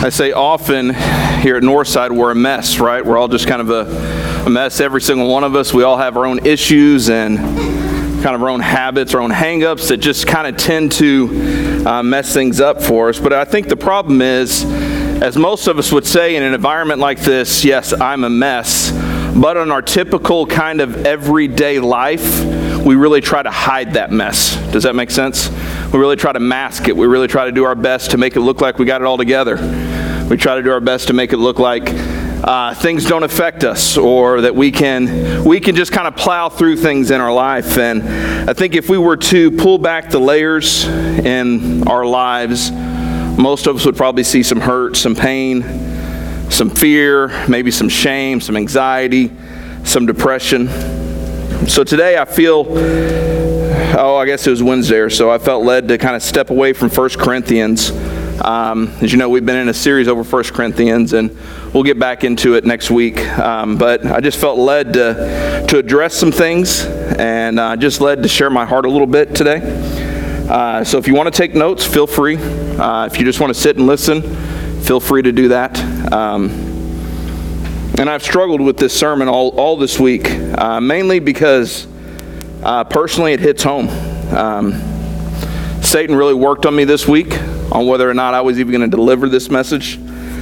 I say often here at Northside, we're a mess, right? We're all just kind of a mess, every single one of us. We all have our own issues and kind of our own habits, our own hang-ups that just kind of tend to mess things up for us. But I think the problem is, as most of us would say in an environment like this, yes, I'm a mess. But in our typical kind of everyday life, we really try to hide that mess. Does that make sense? We really try to mask it. We really try to do our best to make it look like we got it all together. We try to do our best to make it look like things don't affect us, or that we can just kind of plow through things in our life. And I think if we were to pull back the layers in our lives, most of us would probably see some hurt, some pain, some fear, maybe some shame, some anxiety, some depression. So today I feel, I guess it was Wednesday or so, I felt led to kind of step away from 1 Corinthians. As you know, we've been in a series over 1 Corinthians, and we'll get back into it next week. But I just felt led to address some things, and just led to share my heart a little bit today. So if you want to take notes, feel free. If you just want to sit and listen, feel free to do that. And I've struggled with this sermon all this week, mainly because personally it hits home. Satan really worked on me this week on whether or not I was even going to deliver this message.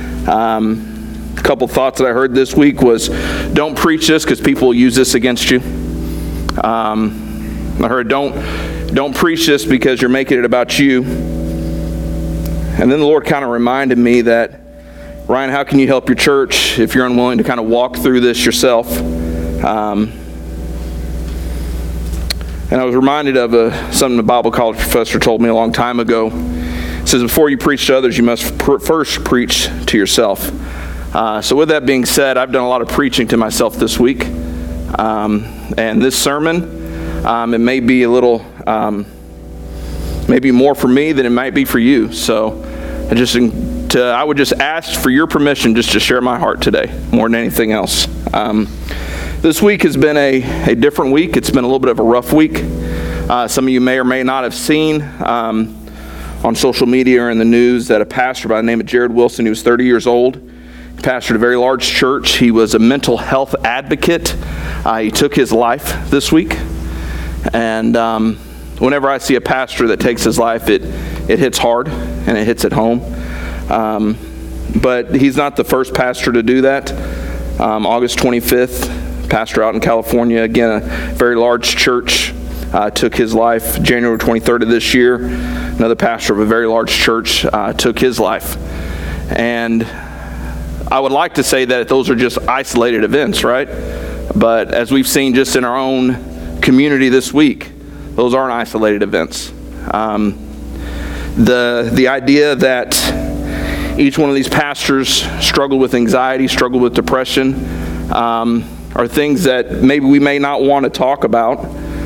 A couple thoughts that I heard this week was, don't preach this because people will use this against you. I heard, don't preach this because you're making it about you. And then the Lord kind of reminded me that, Ryan, how can you help your church if you're unwilling to kind of walk through this yourself? And I was reminded of something the Bible college professor told me a long time ago. It says, before you preach to others, you must first preach to yourself. So with that being said, I've done a lot of preaching to myself this week. And this sermon, it may be a little, maybe more for me than it might be for you. So I would just ask for your permission just to share my heart today, more than anything else. This week has been a different week. It's been a little bit of a rough week. Some of you may or may not have seen on social media or in the news that a pastor by the name of Jared Wilson, he was 30 years old, he pastored a very large church. He was a mental health advocate. He took his life this week. And whenever I see a pastor that takes his life, it hits hard and it hits at home. But he's not the first pastor to do that. August 25th, pastor out in California, again, a very large church, took his life. January 23rd of this year, another pastor of a very large church took his life. And I would like to say that those are just isolated events, right? But as we've seen just in our own community this week, those aren't isolated events. The idea that each one of these pastors struggle with anxiety, struggle with depression, are things that maybe we may not want to talk about.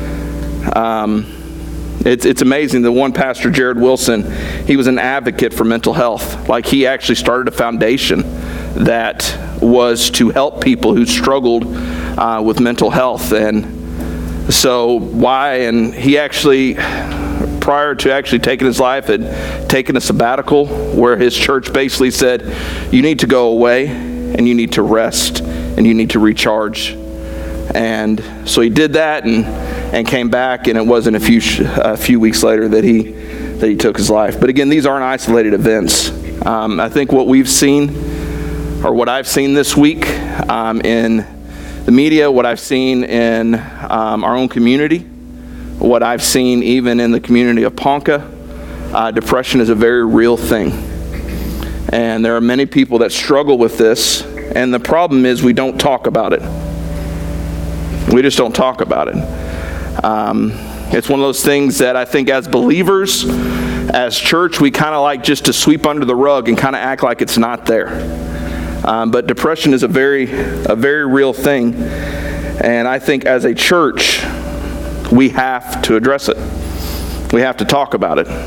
It's amazing. The one pastor, Jared Wilson, he was an advocate for mental health. Like, he actually started a foundation that was to help people who struggled with mental health. And so and he actually, prior to actually taking his life, had taken a sabbatical where his church basically said, you need to go away and you need to rest and you need to recharge. And so he did that and came back, and it wasn't a few weeks later that he took his life. But again, these aren't isolated events. I think what we've seen, or what I've seen this week in the media, what I've seen in our own community, what I've seen even in the community of Ponca, depression is a very real thing. And there are many people that struggle with this, and the problem is we don't talk about it. We just don't talk about it. It's one of those things that I think as believers, as church, we kind of like just to sweep under the rug and kind of act like it's not there. But depression is a very real thing. And I think as a church, we have to address it. We have to talk about it.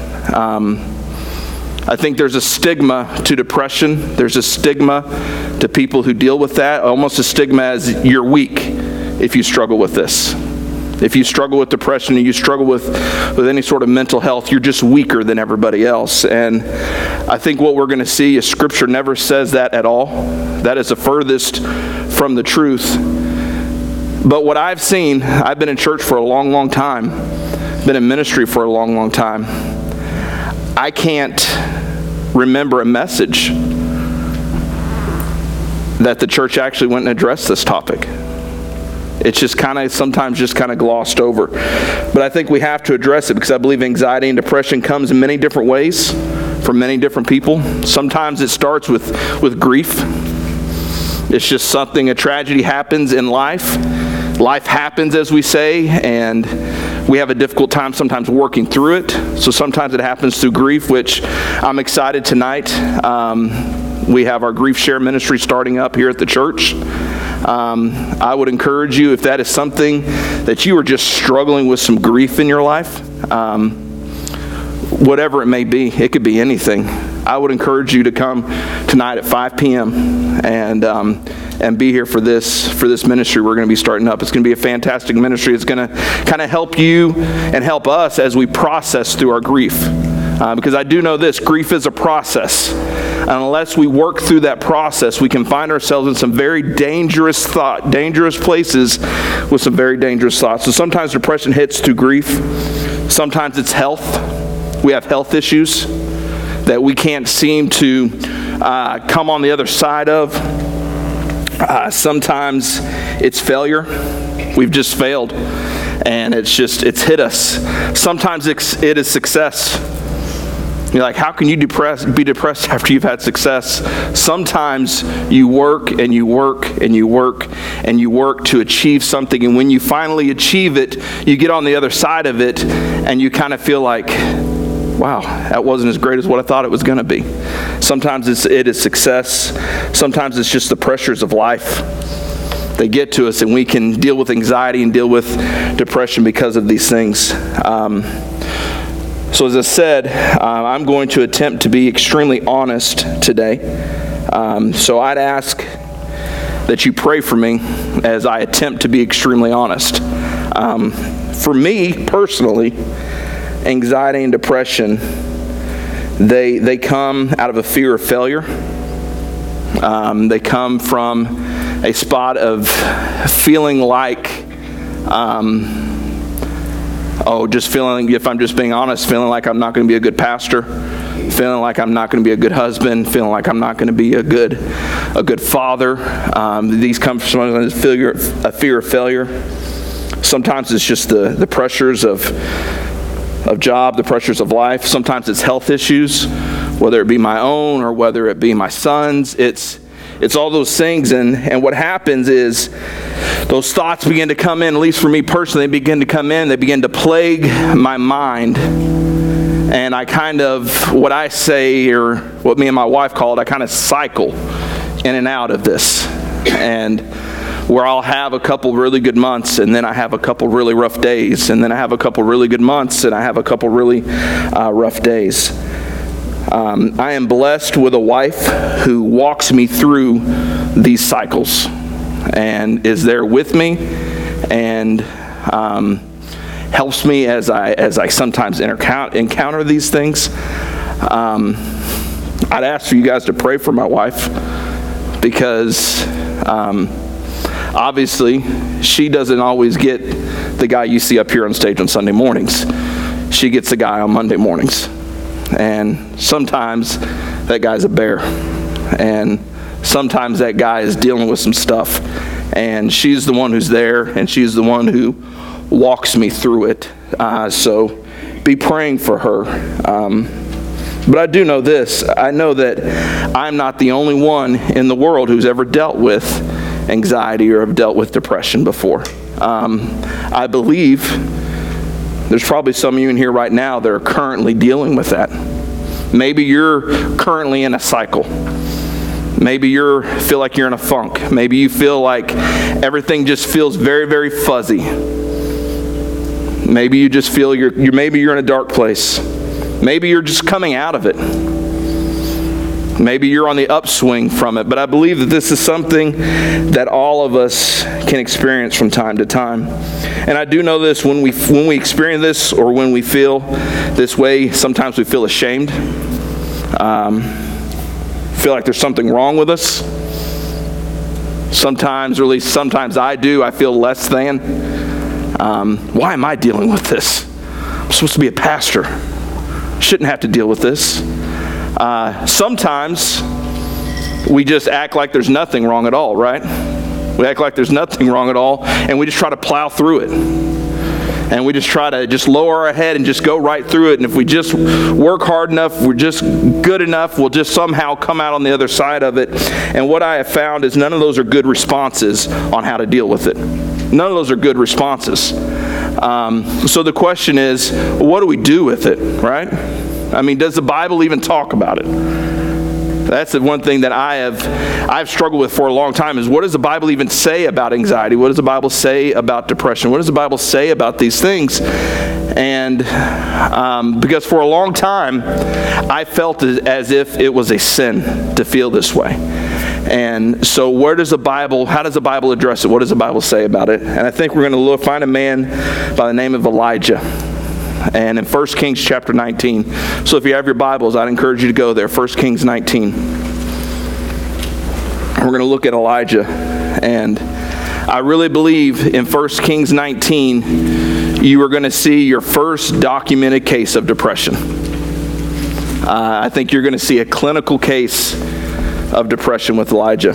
I think there's a stigma to depression. There's a stigma to people who deal with that, almost a stigma as you're weak if you struggle with this. If you struggle with depression and you struggle with any sort of mental health, you're just weaker than everybody else. And I think what we're going to see is Scripture never says that at all. That is the furthest from the truth. But what I've seen, I've been in church for a long, long time, been in ministry for a long, long time. I can't remember a message that the church actually went and addressed this topic. It's just sometimes glossed over. But I think we have to address it because I believe anxiety and depression comes in many different ways for many different people. Sometimes it starts with grief. It's just a tragedy happens in life. Life happens, as we say, and we have a difficult time sometimes working through it. So sometimes it happens through grief, which I'm excited tonight. We have our Grief Share ministry starting up here at the church. I would encourage you, if that is something that you are just struggling with some grief in your life, whatever it may be, it could be anything. I would encourage you to come tonight at 5 p.m. and be here for this ministry we're going to be starting up. It's going to be a fantastic ministry. It's going to kind of help you and help us as we process through our grief. Because I do know this, grief is a process. And unless we work through that process, we can find ourselves in some very dangerous places with some very dangerous thoughts. So sometimes depression hits through grief. Sometimes it's health. We have health issues that we can't seem to come on the other side of. Sometimes it's failure. We've just failed. And it's hit us. Sometimes it is success. You're like, how can you be depressed after you've had success? Sometimes you work and you work and you work and you work to achieve something. And when you finally achieve it, you get on the other side of it and you kind of feel like, wow, that wasn't as great as what I thought it was going to be. Sometimes it is success. Sometimes it's just the pressures of life. They get to us and we can deal with anxiety and deal with depression because of these things. So as I said, I'm going to attempt to be extremely honest today. So I'd ask that you pray for me as I attempt to be extremely honest. For me, personally, anxiety and depression, they come out of a fear of failure. They come from a spot of feeling like... just feeling, if I'm just being honest, feeling like I'm not going to be a good pastor, feeling like I'm not going to be a good husband, feeling like I'm not going to be a good father. These come from a fear of failure. Sometimes it's just the pressures of job, the pressures of life. Sometimes it's health issues, whether it be my own or whether it be my son's. It's all those things, and what happens is those thoughts begin to come in, at least for me personally, they begin to plague my mind. And I kind of, what I say, or what me and my wife call it, I kind of cycle in and out of this. And where I'll have a couple really good months, and then I have a couple really rough days, and then I have a couple really good months, and I have a couple really rough days. I am blessed with a wife who walks me through these cycles and is there with me and helps me as I sometimes encounter these things. I'd ask for you guys to pray for my wife because obviously she doesn't always get the guy you see up here on stage on Sunday mornings. She gets the guy on Monday mornings. And sometimes that guy's a bear. And sometimes that guy is dealing with some stuff. And she's the one who's there, and she's the one who walks me through it. So be praying for her. But I do know this. I know that I'm not the only one in the world who's ever dealt with anxiety or have dealt with depression before. I believe there's probably some of you in here right now that are currently dealing with that. Maybe you're currently in a cycle. Maybe you feel like you're in a funk. Maybe you feel like everything just feels very, very fuzzy. Maybe you just feel maybe you're in a dark place. Maybe you're just coming out of it. Maybe you're on the upswing from it, but I believe that this is something that all of us can experience from time to time. And I do know this, when we experience this or when we feel this way, sometimes we feel ashamed, feel like there's something wrong with us. Sometimes, or at least sometimes I do, I feel less than. Why am I dealing with this? I'm supposed to be a pastor. Shouldn't have to deal with this. Sometimes we just act like there's nothing wrong at all, right? We act like there's nothing wrong at all, and we just try to plow through it. And we just try to just lower our head and just go right through it. And if we just work hard enough, we're just good enough, we'll just somehow come out on the other side of it. And what I have found is none of those are good responses on how to deal with it. None of those are good responses. So the question is, what do we do with it, right? I mean, does the Bible even talk about it? That's the one thing that I've struggled with for a long time, is what does the Bible even say about anxiety? What does the Bible say about depression? What does the Bible say about these things? And because for a long time, I felt as if it was a sin to feel this way. And so how does the Bible address it? What does the Bible say about it? And I think we're going to find a man by the name of Elijah. And in 1 Kings chapter 19. So if you have your Bibles, I'd encourage you to go there. 1 Kings 19. We're going to look at Elijah. And I really believe in 1 Kings 19, you are going to see your first documented case of depression. I think you're going to see a clinical case of depression with Elijah.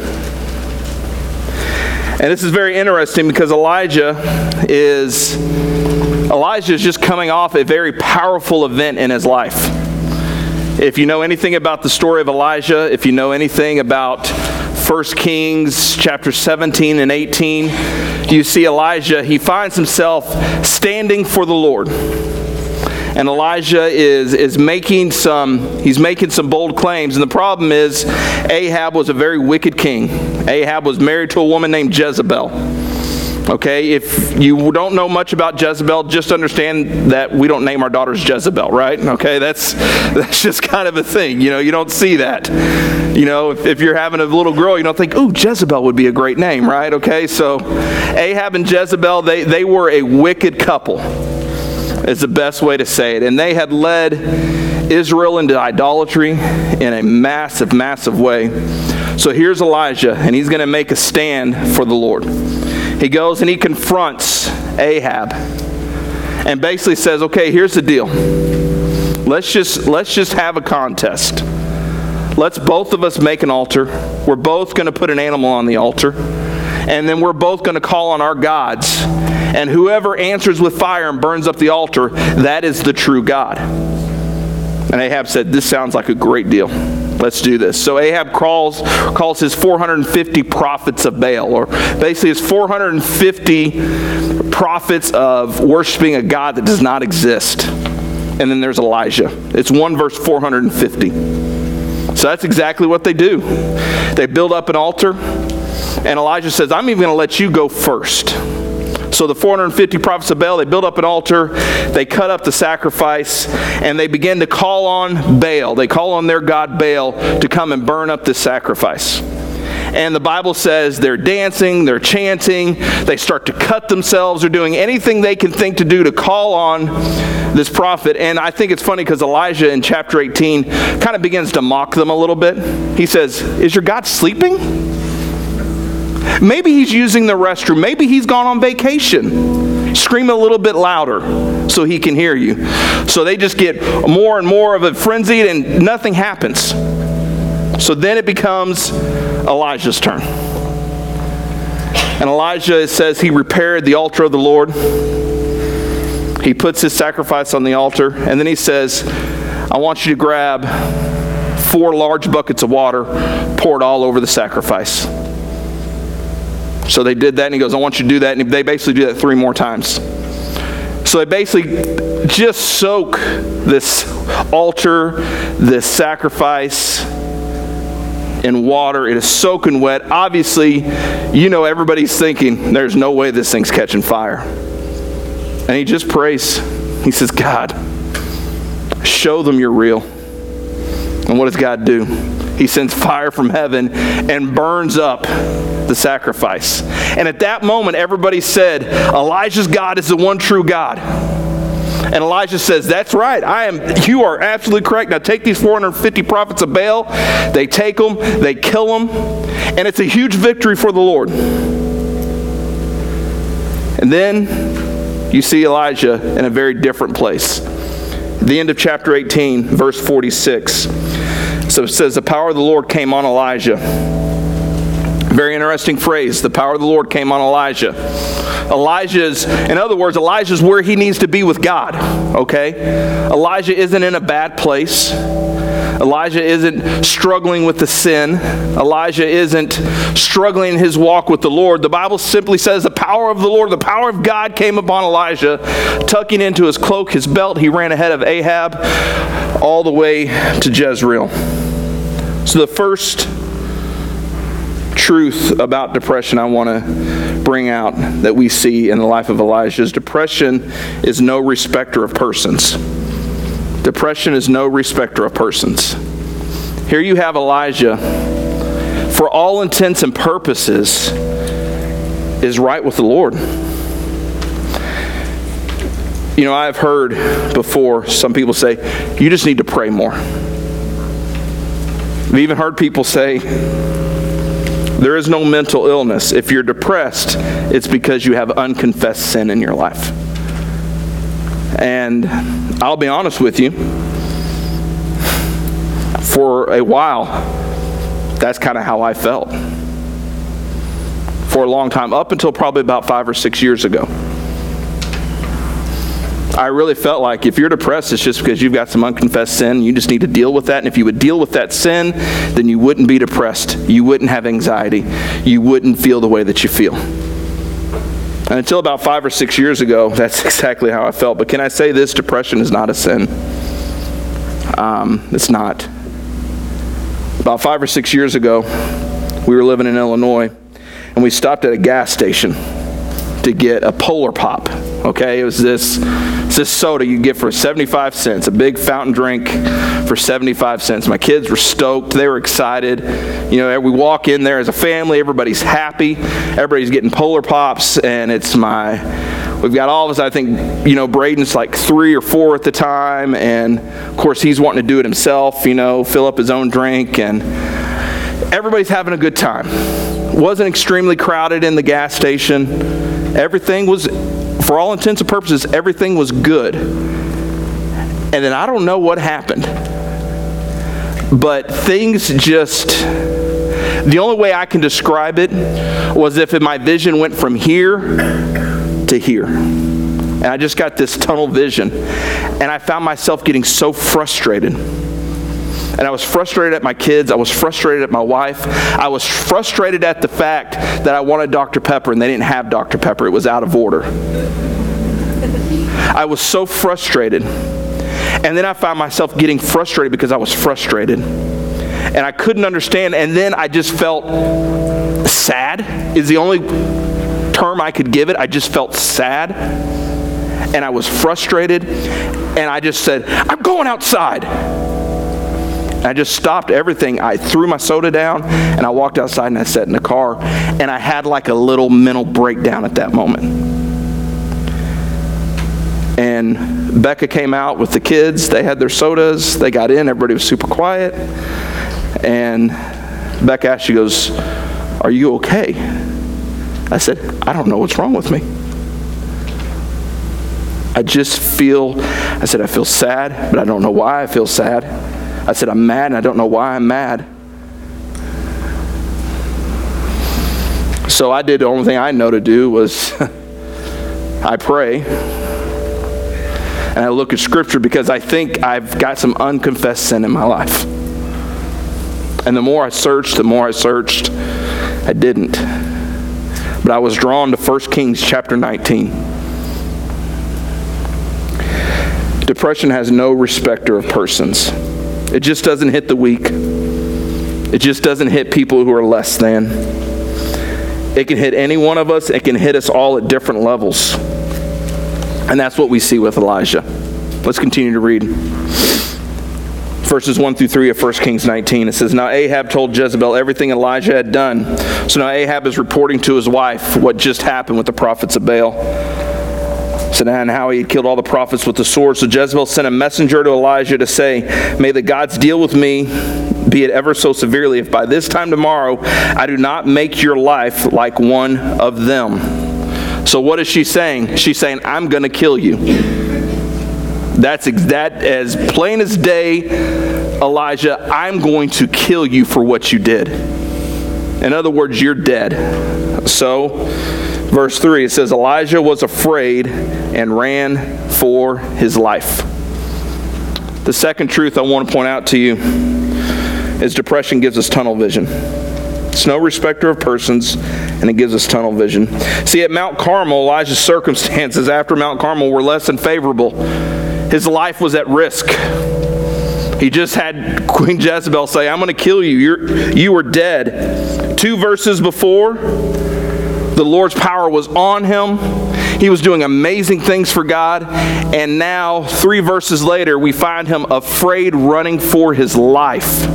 And this is very interesting because Elijah is just coming off a very powerful event in his life. If you know anything about the story of Elijah, if you know anything about 1 Kings chapter 17 and 18, you see Elijah, he finds himself standing for the Lord. And Elijah is making some bold claims. And the problem is, Ahab was a very wicked king. Ahab was married to a woman named Jezebel. Okay, if you don't know much about Jezebel, just understand that we don't name our daughters Jezebel, right? Okay, that's just kind of a thing. You know, you don't see that. You know, if you're having a little girl, you don't think, ooh, Jezebel would be a great name, right? Okay, so Ahab and Jezebel, they were a wicked couple. It's the best way to say it. And they had led Israel into idolatry in a massive, massive way. So here's Elijah, and he's going to make a stand for the Lord. He goes and he confronts Ahab and basically says, okay, here's the deal. Let's just have a contest. Let's both of us make an altar. We're both going to put an animal on the altar. And then we're both going to call on our gods. And whoever answers with fire and burns up the altar, that is the true God. And Ahab said, this sounds like a great deal. Let's do this. So Ahab calls his 450 prophets of Baal, or basically his 450 prophets of worshiping a God that does not exist. And then there's Elijah. It's 1 verse 450. So that's exactly what they do. They build up an altar, and Elijah says, I'm even going to let you go first. So the 450 prophets of Baal, they build up an altar, they cut up the sacrifice, and they begin to call on Baal. They call on their god Baal to come and burn up this sacrifice. And the Bible says they're dancing, they're chanting, they start to cut themselves, they're doing anything they can think to do to call on this prophet. And I think it's funny because Elijah in chapter 18 kind of begins to mock them a little bit. He says, is your God sleeping? Maybe he's using the restroom. Maybe he's gone on vacation. Scream a little bit louder so he can hear you. So they just get more and more of a frenzy, and nothing happens. So then it becomes Elijah's turn. And Elijah, it says, he repaired the altar of the Lord. He puts his sacrifice on the altar, and then he says, I want you to grab 4 large buckets of water, pour it all over the sacrifice. So they did that, and he goes, I want you to do that. And they basically do that 3 more times. So they basically just soak this altar, this sacrifice, in water. It is soaking wet. Obviously, you know, everybody's thinking, there's no way this thing's catching fire. And he just prays. He says, God, show them you're real. And what does God do? He sends fire from heaven and burns up the sacrifice. And at that moment, everybody said, Elijah's God is the one true God. And Elijah says, that's right, you are absolutely correct. Now take these 450 prophets of Baal. They take them, they kill them, and it's a huge victory for the Lord. And then you see Elijah in a very different place. At the end of chapter 18, verse 46. So it says, the power of the Lord came on Elijah. Very interesting phrase. The power of the Lord came on Elijah. In other words, Elijah's where he needs to be with God. Okay? Elijah isn't in a bad place. Elijah isn't struggling with the sin. Elijah isn't struggling in his walk with the Lord. The Bible simply says the power of the Lord, the power of God came upon Elijah. Tucking into his cloak, his belt, he ran ahead of Ahab all the way to Jezreel. So the first truth about depression I want to bring out that we see in the life of Elijah is depression is no respecter of persons. Depression is no respecter of persons. Here you have Elijah, for all intents and purposes, is right with the Lord. You know, I've heard before some people say, you just need to pray more. I've even heard people say, there is no mental illness. If you're depressed, it's because you have unconfessed sin in your life. And I'll be honest with you, for a while, that's kind of how I felt. For a long time, up until probably about 5 or 6 years ago. I really felt like if you're depressed, it's just because you've got some unconfessed sin. You just need to deal with that. And if you would deal with that sin, then you wouldn't be depressed. You wouldn't have anxiety. You wouldn't feel the way that you feel. And until about 5 or 6 years ago, that's exactly how I felt. But can I say this? Depression is not a sin. It's not. About 5 or 6 years ago, we were living in Illinois, and we stopped at a gas station to get a Polar Pop. Okay, it was this soda you get for 75 cents, a big fountain drink for 75 cents. My kids were stoked. They were excited. You know, we walk in there as a family. Everybody's happy. Everybody's getting Polar Pops, and we've got all of us, I think, you know, Braden's like 3 or 4 at the time, and of course he's wanting to do it himself, you know, fill up his own drink, and everybody's having a good time. It wasn't extremely crowded in the gas station. Everything was, for all intents and purposes, everything was good. And then I don't know what happened, but things just, the only way I can describe it was if my vision went from here to here. And I just got this tunnel vision. And I found myself getting so frustrated. And I was frustrated at my kids. I was frustrated at my wife. I was frustrated at the fact that I wanted Dr. Pepper and they didn't have Dr. Pepper. It was out of order. I was so frustrated. And then I found myself getting frustrated because I was frustrated. And I couldn't understand. And then I just felt sad is the only term I could give it. I just felt sad. And I was frustrated. And I just said, I'm going outside. I just stopped everything. I threw my soda down and I walked outside and I sat in the car, and I had like a little mental breakdown at that moment. And Becca came out with the kids. They had their sodas. They got in. Everybody was super quiet. And Becca asked, she goes, "Are you okay?" I said, "I don't know what's wrong with me. I feel sad, but I don't know why I feel sad. I said, I'm mad, and I don't know why I'm mad." So I did the only thing I know to do was I pray. And I look at Scripture because I think I've got some unconfessed sin in my life. And the more I searched, I didn't. But I was drawn to 1 Kings chapter 19. Depression has no respecter of persons. It just doesn't hit the weak. It just doesn't hit people who are less than. It can hit any one of us. It can hit us all at different levels. And that's what we see with Elijah. Let's continue to read. 1 verses 1 through 3 of 1 Kings 19. It says, "Now Ahab told Jezebel everything Elijah had done." So now Ahab is reporting to his wife what just happened with the prophets of Baal. So now, and how he had killed all the prophets with the sword. So Jezebel sent a messenger to Elijah to say, "May the gods deal with me, be it ever so severely, if by this time tomorrow I do not make your life like one of them." So what is she saying? She's saying, I'm going to kill you. That's that as plain as day, Elijah, I'm going to kill you for what you did. In other words, you're dead. So, verse 3, it says, Elijah was afraid and ran for his life. The second truth I want to point out to you is depression gives us tunnel vision. It's no respecter of persons, and it gives us tunnel vision. See, at Mount Carmel, Elijah's circumstances after Mount Carmel were less than favorable. His life was at risk. He just had Queen Jezebel say, I'm going to kill you. You are dead. 2 verses before, the Lord's power was on him. He was doing amazing things for God. And now, 3 verses later, we find him afraid, running for his life.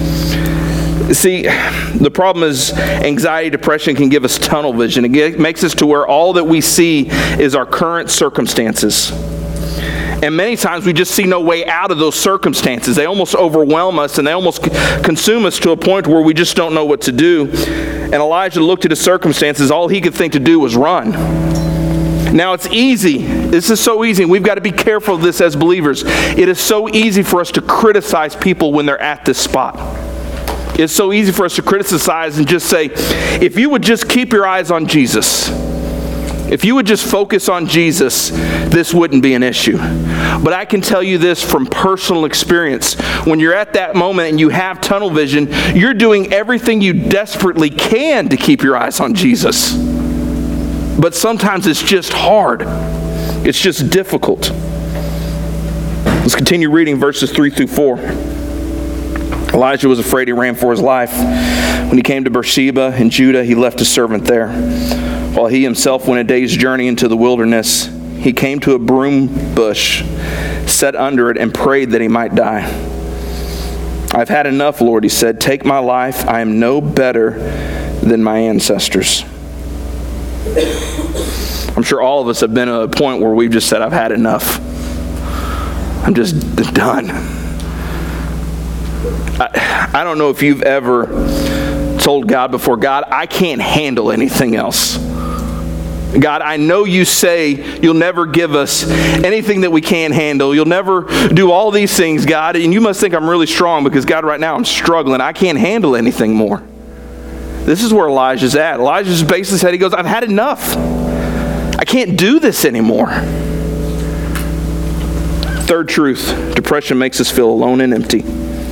See, the problem is anxiety, depression can give us tunnel vision. It makes us to where all that we see is our current circumstances. And many times we just see no way out of those circumstances. They almost overwhelm us and they almost consume us to a point where we just don't know what to do. And Elijah looked at his circumstances. All he could think to do was run. Now it's easy. This is so easy. We've got to be careful of this as believers. It is so easy for us to criticize people when they're at this spot. It's so easy for us to criticize and just say, if you would just keep your eyes on Jesus, if you would just focus on Jesus, this wouldn't be an issue. But I can tell you this from personal experience. When you're at that moment and you have tunnel vision, you're doing everything you desperately can to keep your eyes on Jesus. But sometimes it's just hard. It's just difficult. Let's continue reading verses 3 through 4. Elijah was afraid. He ran for his life. When he came to Beersheba in Judah, he left his servant there. While he himself went a day's journey into the wilderness, he came to a broom bush, sat under it, and prayed that he might die. I've had enough, Lord, he said. Take my life. I am no better than my ancestors. I'm sure all of us have been at a point where we've just said, I've had enough. I'm just done. I don't know if you've ever told God before, God, I can't handle anything else. God, I know you say you'll never give us anything that we can't handle. You'll never do all these things, God. And you must think I'm really strong because, God, right now I'm struggling. I can't handle anything more. This is where Elijah's at. Elijah's basically said, he goes, I've had enough. I can't do this anymore. Third truth, depression makes us feel alone and empty.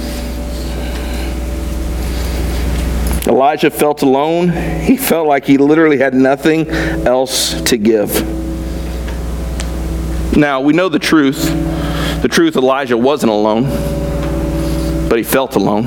Elijah felt alone. He felt like he literally had nothing else to give. Now, we know the truth. The truth, Elijah wasn't alone, but he felt alone.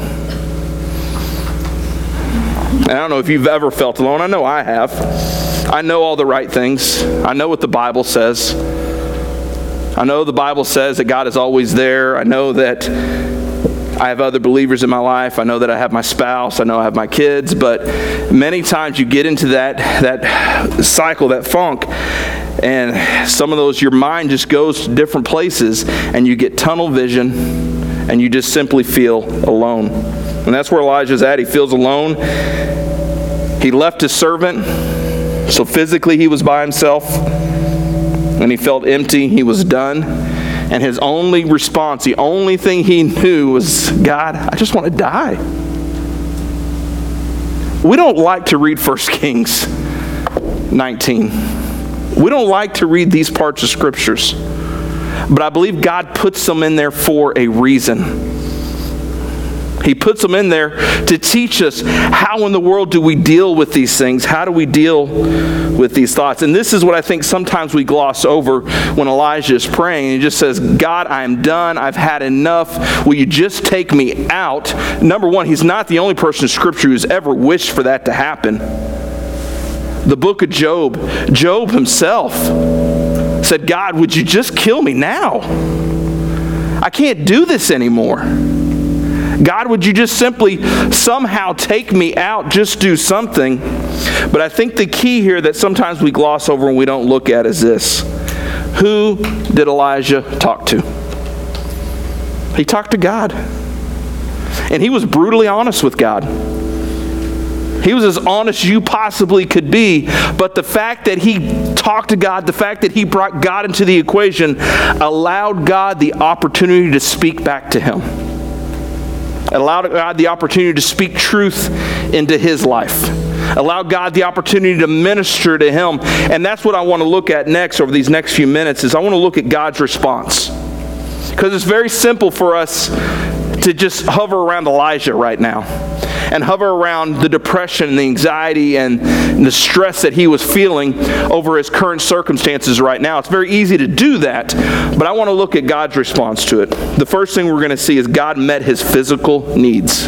And I don't know if you've ever felt alone. I know I have. I know all the right things. I know what the Bible says. I know the Bible says that God is always there. I know that I have other believers in my life. I know that I have my spouse. I know I have my kids. But many times you get into that cycle, that funk, and some of those, your mind just goes to different places, and you get tunnel vision, and you just simply feel alone. And that's where Elijah's at. He feels alone. He left his servant, so physically he was by himself. When he felt empty, he was done. And his only response, the only thing he knew was, God, I just want to die. We don't like to read 1 Kings 19. We don't like to read these parts of scriptures. But I believe God puts them in there for a reason. He puts them in there to teach us how in the world do we deal with these things? How do we deal with these thoughts? And this is what I think sometimes we gloss over when Elijah is praying. He just says, God, I am done. I've had enough. Will you just take me out? Number one, he's not the only person in Scripture who's ever wished for that to happen. The book of Job, Job himself said, God, would you just kill me now? I can't do this anymore. God, would you just simply somehow take me out, just do something? But I think the key here that sometimes we gloss over and we don't look at is this. Who did Elijah talk to? He talked to God. And he was brutally honest with God. He was as honest as you possibly could be, but the fact that he talked to God, the fact that he brought God into the equation, allowed God the opportunity to speak back to him. It allowed God the opportunity to speak truth into his life. Allowed God the opportunity to minister to him. And that's what I want to look at next over these next few minutes, is I want to look at God's response. Because it's very simple for us to just hover around Elijah right now and hover around the depression and the anxiety and the stress that he was feeling over his current circumstances right now. It's very easy to do that, but I want to look at God's response to it. The first thing we're going to see is God met his physical needs.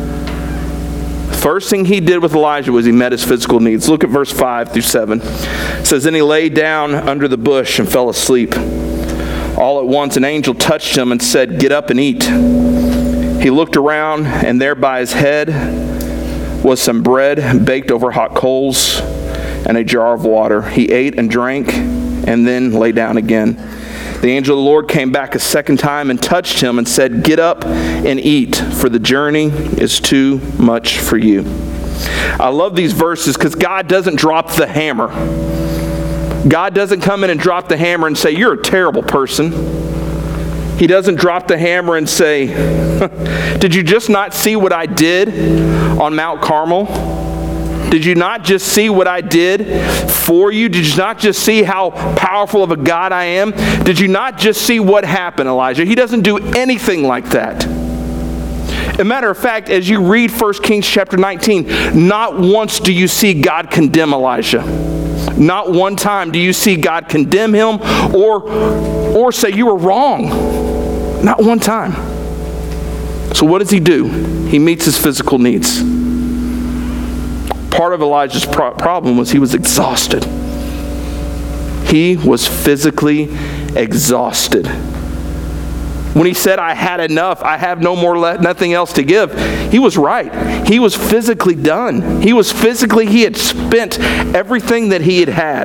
First thing he did with Elijah was he met his physical needs. Look at verse 5 through 7. It says, "Then he lay down under the bush and fell asleep. All at once an angel touched him and said, 'Get up and eat.' He looked around, and there by his head was some bread baked over hot coals and a jar of water. He ate and drank and then lay down again. The angel of the Lord came back a second time and touched him and said, 'Get up and eat, for the journey is too much for you.'" I love these verses because God doesn't drop the hammer. God doesn't come in and drop the hammer and say, "You're a terrible person." He doesn't drop the hammer and say, "Did you just not see what I did on Mount Carmel? Did you not just see what I did for you? Did you not just see how powerful of a God I am? Did you not just see what happened, Elijah?" He doesn't do anything like that. As a matter of fact, as you read 1 Kings chapter 19, not once do you see God condemn Elijah. Not one time do you see God condemn him or say you were wrong. Not one time. So what does he do? He meets his physical needs. Part of Elijah's problem was he was exhausted. He was physically exhausted. When he said, "I had enough, I have no more, nothing else to give," he was right. He was physically done. He had spent everything that he had.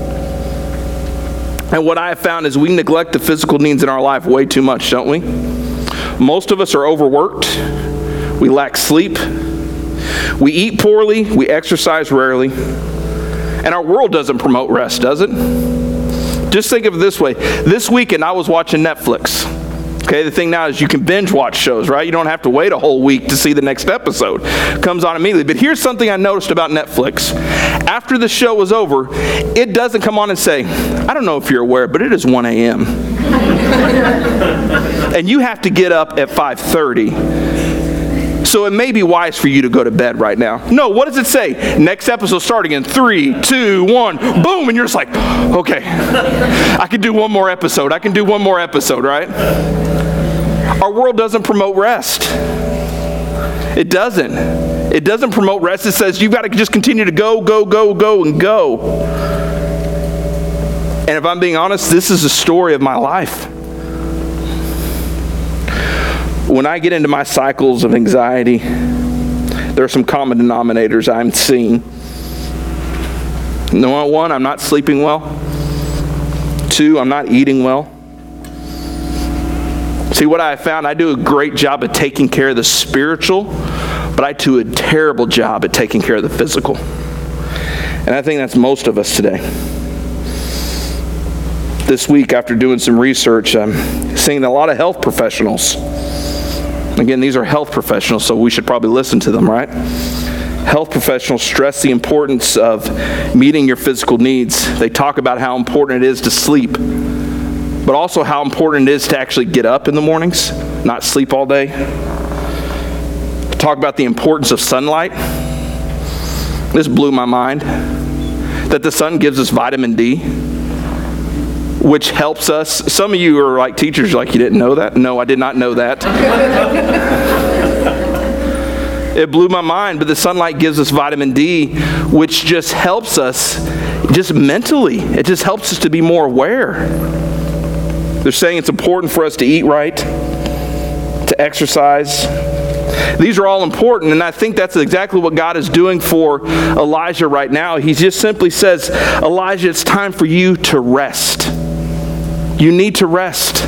And what I have found is we neglect the physical needs in our life way too much, don't we? Most of us are overworked. We lack sleep. We eat poorly. We exercise rarely. And our world doesn't promote rest, does it? Just think of it this way. This weekend I was watching Netflix. Okay, the thing now is you can binge watch shows, right? You don't have to wait a whole week to see the next episode. It comes on immediately. But here's something I noticed about Netflix. After the show was over, it doesn't come on and say, "I don't know if you're aware, but it is 1 a.m. and you have to get up at 5:30. So it may be wise for you to go to bed right now." No, what does it say? Next episode starting in 3, 2, 1, boom, and you're just like, okay, I can do one more episode. I can do one more episode, right? Our world doesn't promote rest. It doesn't. It doesn't promote rest. It says you've got to just continue to go, go, go, go, and go. And if I'm being honest, this is the story of my life. When I get into my cycles of anxiety, there are some common denominators I'm seeing. Number one, I'm not sleeping well. 2, I'm not eating well. See, what I found, I do a great job at taking care of the spiritual, but I do a terrible job at taking care of the physical. And I think that's most of us today. This week, after doing some research, I'm seeing a lot of health professionals. Again, these are health professionals, so we should probably listen to them, right? Health professionals stress the importance of meeting your physical needs. They talk about how important it is to sleep, but also how important it is to actually get up in the mornings, not sleep all day. Talk about the importance of sunlight. This blew my mind, that the sun gives us vitamin D, which helps us. Some of you are like teachers, like, you didn't know that? No, I did not know that. It blew my mind, but the sunlight gives us vitamin D, which just helps us, just mentally. It just helps us to be more aware. They're saying it's important for us to eat right, to exercise, These are all important, and I think that's exactly what God is doing for Elijah right now. He just simply says, Elijah, it's time for you to rest. You need to rest.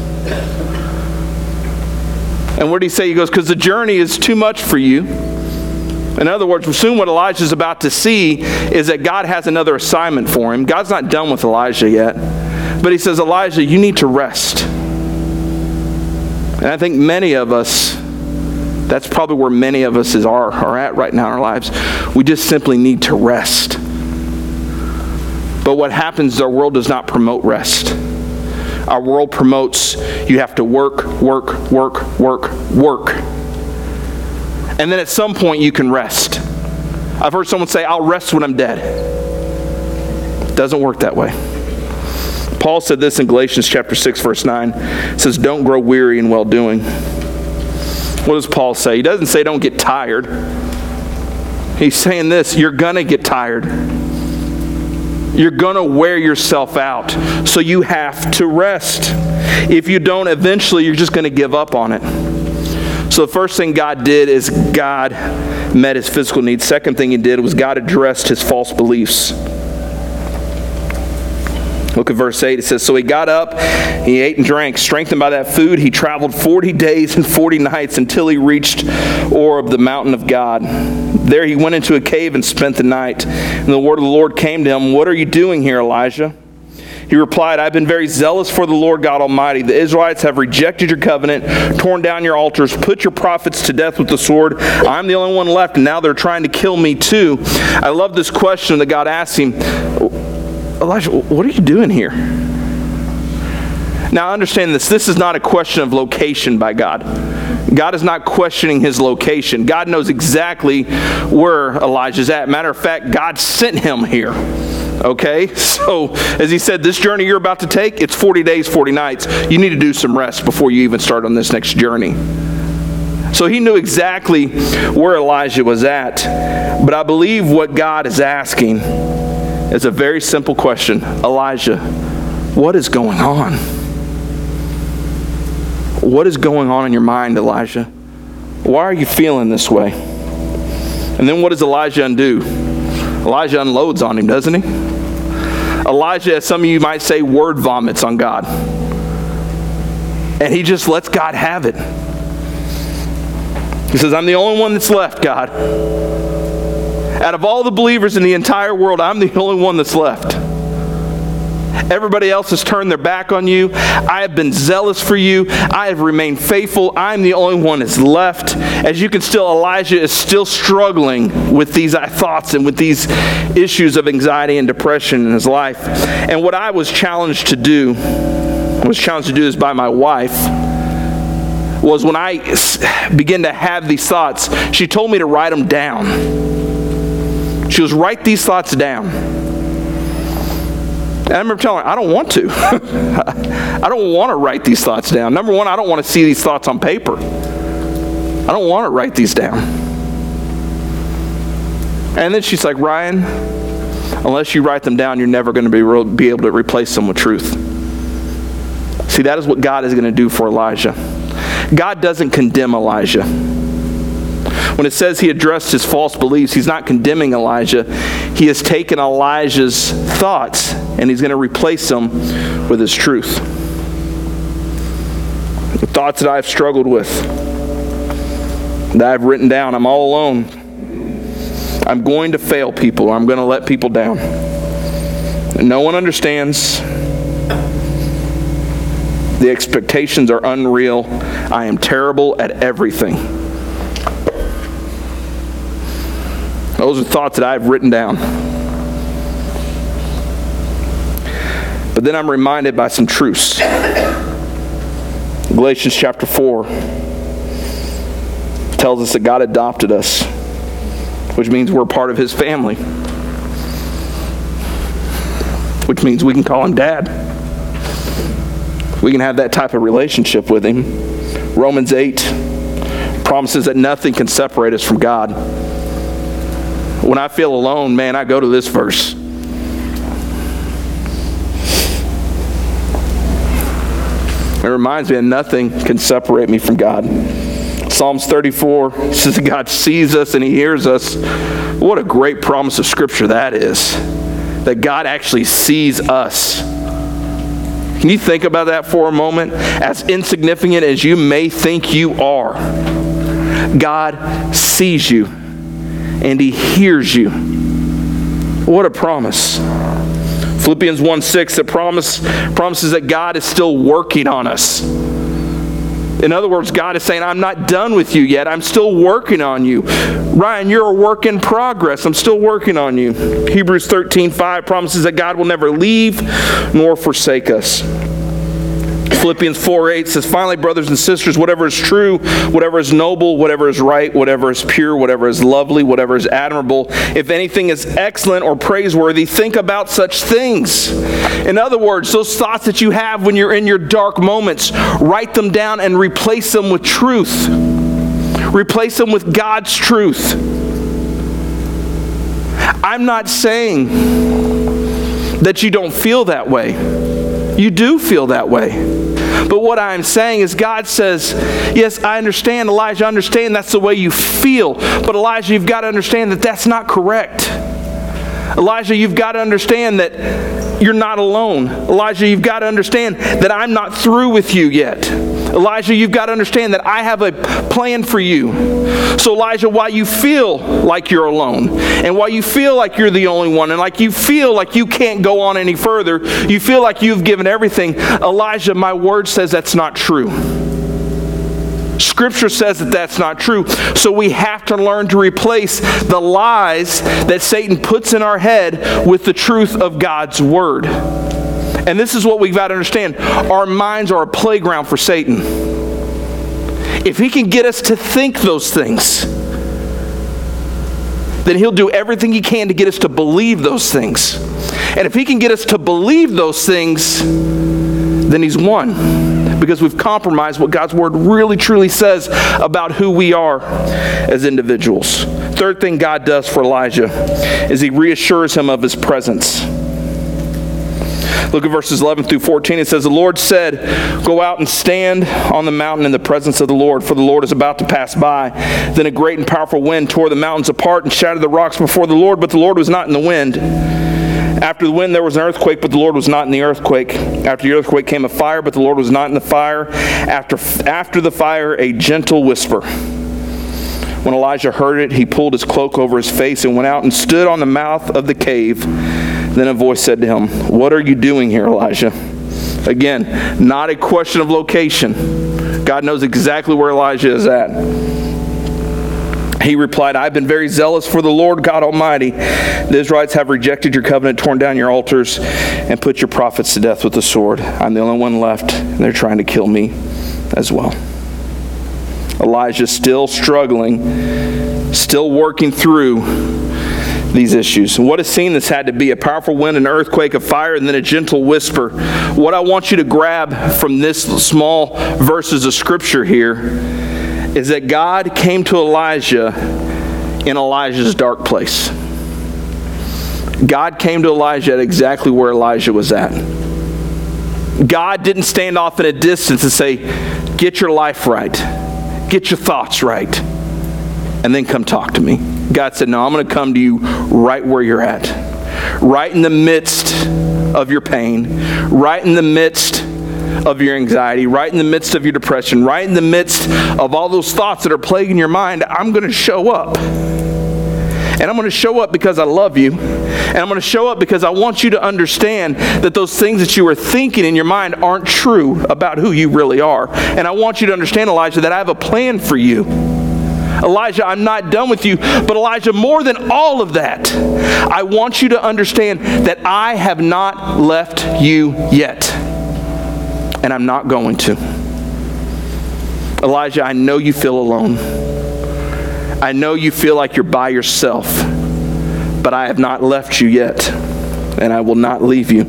And what did he say? He goes, because the journey is too much for you. In other words, soon what Elijah's about to see is that God has another assignment for him. God's not done with Elijah yet. But he says, Elijah, you need to rest. And I think many of us, that's probably where many of us are at right now in our lives. We just simply need to rest. But what happens is our world does not promote rest. Our world promotes you have to work. And then at some point you can rest. I've heard someone say, I'll rest when I'm dead. It doesn't work that way. Paul said this in Galatians chapter 6, verse 9. It says, don't grow weary in well-doing. What does Paul say? He doesn't say don't get tired. He's saying this, you're going to get tired. You're going to wear yourself out. So you have to rest. If you don't, eventually you're just going to give up on it. So the first thing God did is God met his physical needs. Second thing he did was God addressed his false beliefs. Look at verse 8. It says, so he got up, he ate and drank. Strengthened by that food, he traveled 40 days and 40 nights until he reached Horeb, the mountain of God. There he went into a cave and spent the night. And the word of the Lord came to him, what are you doing here, Elijah? He replied, I've been very zealous for the Lord God Almighty. The Israelites have rejected your covenant, torn down your altars, put your prophets to death with the sword. I'm the only one left, and now they're trying to kill me too. I love this question that God asked him. Elijah, what are you doing here? Now understand this. This is not a question of location by God. God is not questioning his location. God knows exactly where Elijah's at. Matter of fact, God sent him here. Okay? So, as he said, this journey you're about to take, it's 40 days, 40 nights. You need to do some rest before you even start on this next journey. So he knew exactly where Elijah was at. But I believe what God is asking is a very simple question. Elijah, what is going on? What is going on in your mind, Elijah? Why are you feeling this way? And then what does Elijah undo? Elijah unloads on him, doesn't he? Elijah, as some of you might say, word vomits on God. And he just lets God have it. He says, I'm the only one that's left, God. Out of all the believers in the entire world, I'm the only one that's left. Everybody else has turned their back on you. I have been zealous for you. I have remained faithful. I'm the only one that's left. As you can still, Elijah is still struggling with these thoughts and with these issues of anxiety and depression in his life. And what I was challenged to do this by my wife, was when I began to have these thoughts, she told me to write them down. She goes, write these thoughts down. And I remember telling her, I don't want to. I don't want to write these thoughts down. Number one, I don't want to see these thoughts on paper. I don't want to write these down. And then she's like, Ryan, unless you write them down, you're never going to be able to replace them with truth. See, that is what God is going to do for Elijah. God doesn't condemn Elijah. When it says he addressed his false beliefs, he's not condemning Elijah. He has taken Elijah's thoughts and he's going to replace them with his truth. The thoughts that I've struggled with, that I've written down, I'm all alone. I'm going to fail people, or I'm going to let people down. And no one understands. The expectations are unreal. I am terrible at everything. Those are thoughts that I've written down. But then I'm reminded by some truths. Galatians chapter 4 tells us that God adopted us, which means we're part of his family, which means we can call him Dad. We can have that type of relationship with him. Romans 8 promises that nothing can separate us from God. When I feel alone, man, I go to this verse. It reminds me that nothing can separate me from God. 2 Psalms 34 says that God sees us and He hears us. What a great promise of Scripture that is, that God actually sees us. Can you think about that for a moment? As insignificant as you may think you are, God sees you and He hears you. What a promise. Philippians 1:6, that promises that God is still working on us. In other words, God is saying, I'm not done with you yet. I'm still working on you. Ryan, you're a work in progress. I'm still working on you. Hebrews 13:5 promises that God will never leave nor forsake us. Philippians 4:8 says, finally, brothers and sisters, whatever is true, whatever is noble, whatever is right, whatever is pure, whatever is lovely, whatever is admirable, if anything is excellent or praiseworthy, think about such things. In other words, those thoughts that you have when you're in your dark moments, write them down and replace them with truth. Replace them with God's truth. I'm not saying that you don't feel that way. You do feel that way. But what I'm saying is God says, yes, I understand, Elijah, I understand that's the way you feel. But Elijah, you've got to understand that that's not correct. Elijah, you've got to understand that you're not alone. Elijah, you've got to understand that I'm not through with you yet. Elijah, you've got to understand that I have a plan for you. So Elijah, while you feel like you're alone, and while you feel like you're the only one, and like you feel like you can't go on any further, you feel like you've given everything, Elijah, my word says that's not true. Scripture says that that's not true. So we have to learn to replace the lies that Satan puts in our head with the truth of God's word. And this is what we've got to understand. Our minds are a playground for Satan. If he can get us to think those things, then he'll do everything he can to get us to believe those things. And if he can get us to believe those things, then he's won. Because we've compromised what God's word really truly says about who we are as individuals. Third thing God does for Elijah is he reassures him of his presence. Look at verses 11 through 14. It says, the Lord said, go out and stand on the mountain in the presence of the Lord, for the Lord is about to pass by. Then a great and powerful wind tore the mountains apart and shattered the rocks before the Lord, but the Lord was not in the wind. After the wind there was an earthquake, but the Lord was not in the earthquake. After the earthquake came a fire, but the Lord was not in the fire. After the fire, a gentle whisper. When Elijah heard it, he pulled his cloak over his face and went out and stood on the mouth of the cave. Then a voice said to him, what are you doing here, Elijah? Again, not a question of location. God knows exactly where Elijah is at. He replied, I've been very zealous for the Lord God Almighty. The Israelites have rejected your covenant, torn down your altars, and put your prophets to death with the sword. I'm the only one left, and they're trying to kill me as well. Elijah's still struggling, still working through these issues. And what a scene this had to be. A powerful wind, an earthquake, a fire, and then a gentle whisper. What I want you to grab from this small verses of Scripture here is that God came to Elijah in Elijah's dark place. God came to Elijah at exactly where Elijah was at. God didn't stand off in a distance and say, get your life right. Get your thoughts right. And then come talk to me. God said, no, I'm going to come to you right where you're at. Right in the midst of your pain. Right in the midst of your anxiety. Right in the midst of your depression. Right in the midst of all those thoughts that are plaguing your mind. I'm going to show up. And I'm going to show up because I love you. And I'm going to show up because I want you to understand that those things that you are thinking in your mind aren't true about who you really are. And I want you to understand, Elijah, that I have a plan for you. Elijah, I'm not done with you. But Elijah, more than all of that, I want you to understand that I have not left you yet. And I'm not going to. Elijah, I know you feel alone. I know you feel like you're by yourself. But I have not left you yet. And I will not leave you.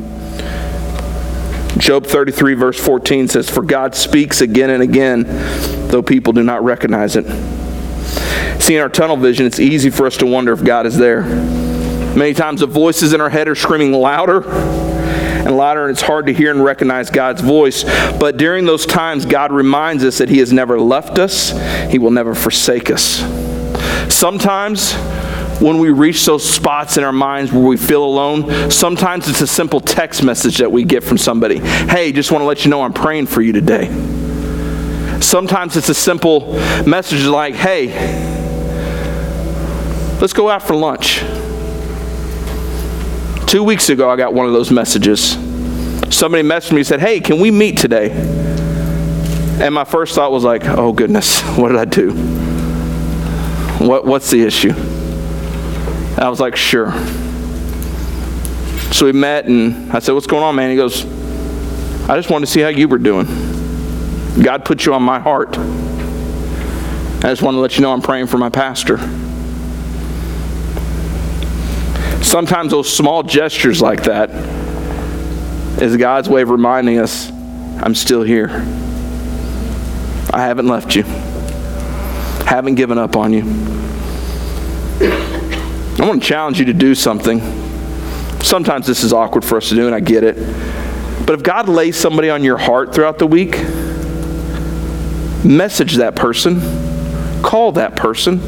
Job 33 verse 14 says, for God speaks again and again, though people do not recognize it. See, in our tunnel vision, it's easy for us to wonder if God is there. Many times the voices in our head are screaming louder and louder, and it's hard to hear and recognize God's voice. But during those times, God reminds us that He has never left us. He will never forsake us. Sometimes, when we reach those spots in our minds where we feel alone, sometimes it's a simple text message that we get from somebody. Hey, just want to let you know I'm praying for you today. Sometimes it's a simple message like, hey, let's go out for lunch. 2 weeks ago, I got one of those messages. Somebody messaged me and said, hey, can we meet today? And my first thought was like, oh goodness, what did I do? What's the issue? I was like, sure. So we met, and I said, what's going on, man? He goes, I just wanted to see how you were doing. God put you on my heart. I just want to let you know I'm praying for my pastor. Sometimes those small gestures like that is God's way of reminding us, I'm still here. I haven't left you. Haven't given up on you. I want to challenge you to do something. Sometimes this is awkward for us to do, and I get it. But if God lays somebody on your heart throughout the week, message that person. Call that person.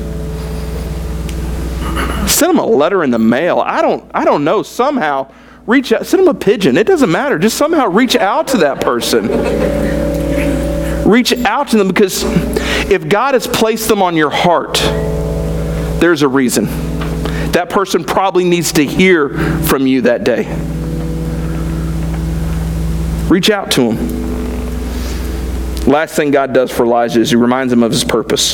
Send them a letter in the mail. I don't know. Somehow reach out. Send them a pigeon. It doesn't matter. Just somehow reach out to that person. Reach out to them, because if God has placed them on your heart, there's a reason. That person probably needs to hear from you that day. Reach out to him. Last thing God does for Elijah is He reminds him of his purpose.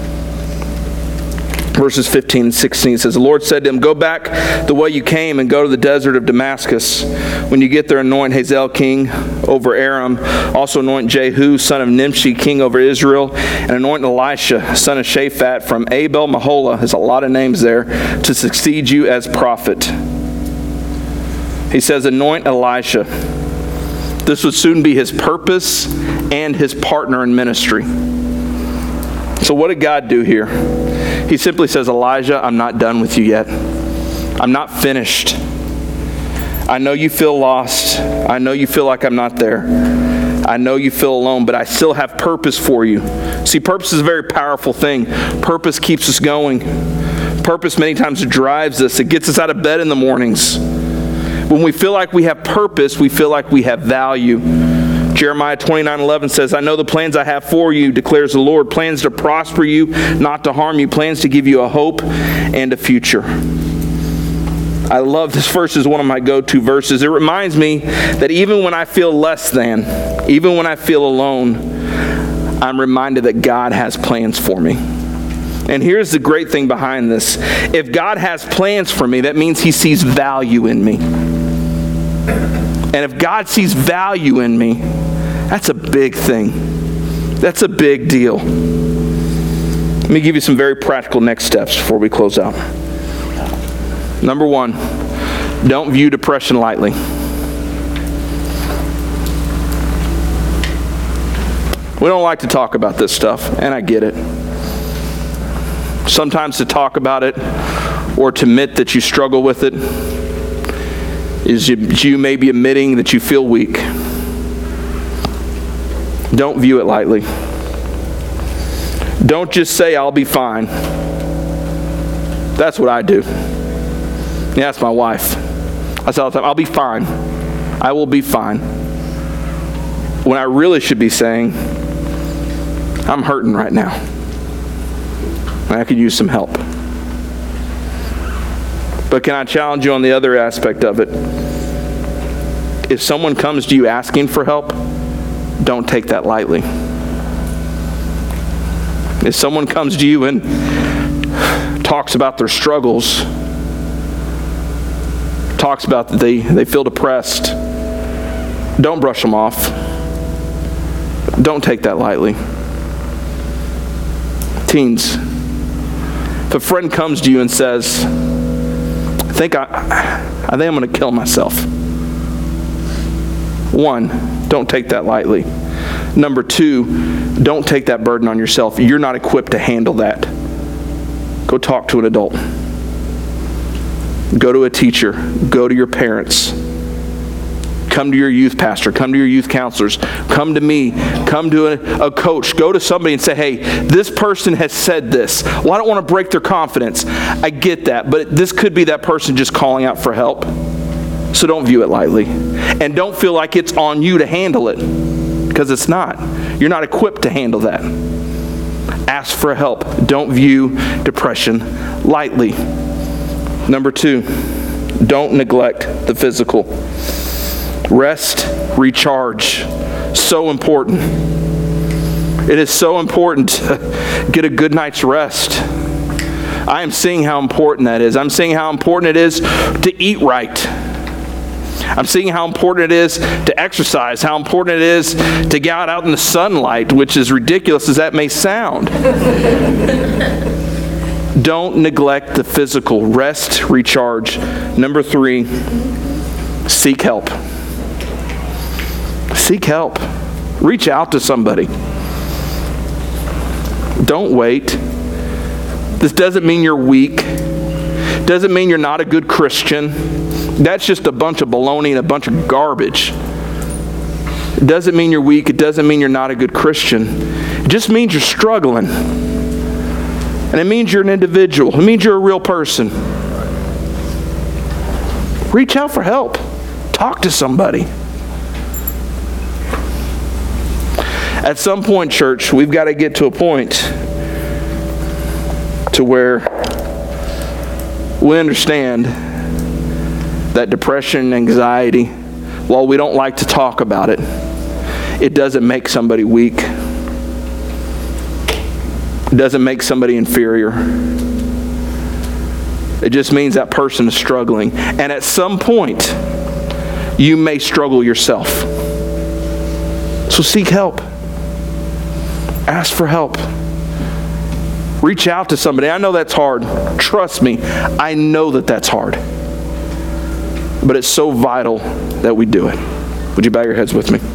Verses 15 and 16 says, the Lord said to him, go back the way you came and go to the desert of Damascus. When you get there, anoint Hazael king over Aram. Also anoint Jehu, son of Nimshi, king over Israel. And anoint Elisha, son of Shaphat, from Abel Maholah, there's a lot of names there, to succeed you as prophet. He says, anoint Elisha. This would soon be his purpose and his partner in ministry. So what did God do here? He simply says, Elijah, I'm not done with you yet. I'm not finished. I know you feel lost. I know you feel like I'm not there. I know you feel alone, but I still have purpose for you. See, purpose is a very powerful thing. Purpose keeps us going. Purpose many times drives us. It gets us out of bed in the mornings. When we feel like we have purpose, we feel like we have value. Jeremiah 29:11 says, I know the plans I have for you, declares the Lord, plans to prosper you, not to harm you, plans to give you a hope and a future. I love this verse. Is one of my go-to verses. It reminds me that even when I feel less than, even when I feel alone, I'm reminded that God has plans for me. And here's the great thing behind this. If God has plans for me, that means He sees value in me. And if God sees value in me, that's a big thing. That's a big deal. Let me give you some very practical next steps before we close out. Number one, don't view depression lightly. We don't like to talk about this stuff, and I get it. Sometimes to talk about it or to admit that you struggle with it is you may be admitting that you feel weak. Don't view it lightly. Don't just say, I'll be fine. That's what I do. Yeah, that's my wife. I say all the time, I'll be fine. I will be fine. When I really should be saying, I'm hurting right now. And I could use some help. But can I challenge you on the other aspect of it? If someone comes to you asking for help, don't take that lightly. If someone comes to you and talks about their struggles, talks about that they feel depressed, don't brush them off. Don't take that lightly. Teens, if a friend comes to you and says, I think I'm going to kill myself. One, don't take that lightly. Number two, don't take that burden on yourself. You're not equipped to handle that. Go talk to an adult. Go to a teacher. Go to your parents. Come to your youth pastor. Come to your youth counselors. Come to me. Come to a coach. Go to somebody and say, hey, this person has said this. Well, I don't want to break their confidence. I get that, but this could be that person just calling out for help. So don't view it lightly. And don't feel like it's on you to handle it, because it's not. You're not equipped to handle that. Ask for help. Don't view depression lightly. Number 2, don't neglect the physical. Rest, recharge. So important. It is so important to get a good night's rest. I am seeing how important that is. I'm seeing how important it is to eat right. I'm seeing how important it is to exercise, how important it is to get out in the sunlight, which is ridiculous as that may sound. Don't neglect the physical. Rest, recharge. Number 3, seek help. Seek help. Reach out to somebody. Don't wait. This doesn't mean you're weak. Doesn't mean you're not a good Christian. That's just a bunch of baloney and a bunch of garbage. It doesn't mean you're weak. It doesn't mean you're not a good Christian. It just means you're struggling. And it means you're an individual. It means you're a real person. Reach out for help. Talk to somebody. At some point, church, we've got to get to a point to where we understand that depression and anxiety, while we don't like to talk about it, it doesn't make somebody weak. It doesn't make somebody inferior. It just means that person is struggling. And at some point, you may struggle yourself. So seek help. Ask for help. Reach out to somebody. I know that's hard. Trust me, I know that that's hard. But it's so vital that we do it. Would you bow your heads with me?